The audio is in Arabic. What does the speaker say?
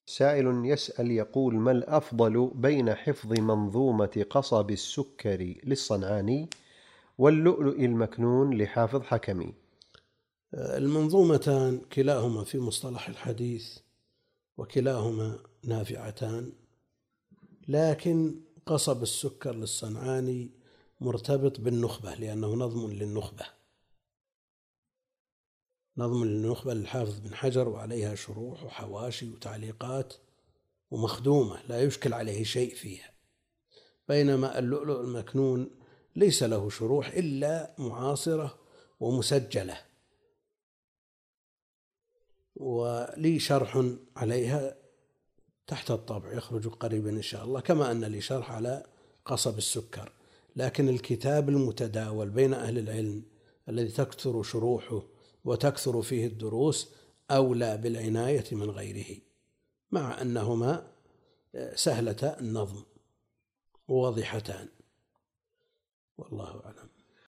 سائل يسأل يقول: ما الأفضل بين حفظ منظومة قصب السكري للصنعاني واللؤلؤ المكنون لحافظ حكمي؟ المنظومتان كلاهما في مصطلح الحديث وكلاهما نافعتان، لكن قصب السكر للصنعاني مرتبط بالنخبة، لأنه نظم للنخبة للحافظ بن حجر، وعليها شروح وحواشي وتعليقات ومخدومة لا يشكل عليه شيء فيها. بينما اللؤلؤ المكنون ليس له شروح إلا معاصرة ومسجلة، ولي شرح عليها تحت الطبع يخرج قريبا إن شاء الله، كما أن لي شرح على قصب السكر. لكن الكتاب المتداول بين أهل العلم الذي تكثر شروحه وتكثر فيه الدروس أولى بالعناية من غيره، مع أنهما سهلة النظم وواضحتان، والله أعلم.